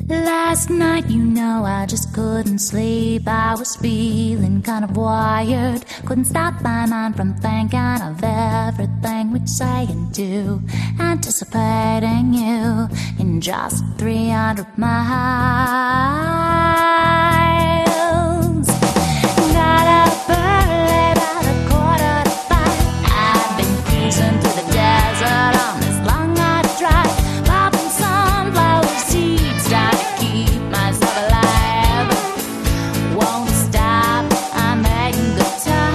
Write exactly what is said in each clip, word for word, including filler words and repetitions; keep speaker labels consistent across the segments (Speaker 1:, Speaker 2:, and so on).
Speaker 1: Last night, you know, I just couldn't sleep. I was feeling kind of wired. Couldn't stop my mind from thinking of everything we'd say and do. Anticipating you in just three hundred miles. Got up early, about a quarter to five. I've been cruising through the desert on this long-hot drive, popping sunflower seeds, trying to keep myself alive. Won't stop, I'm making good time.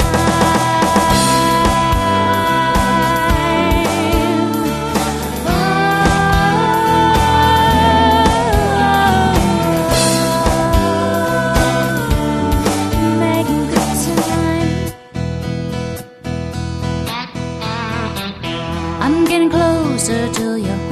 Speaker 1: Oh, making good time. I'm getting closer to your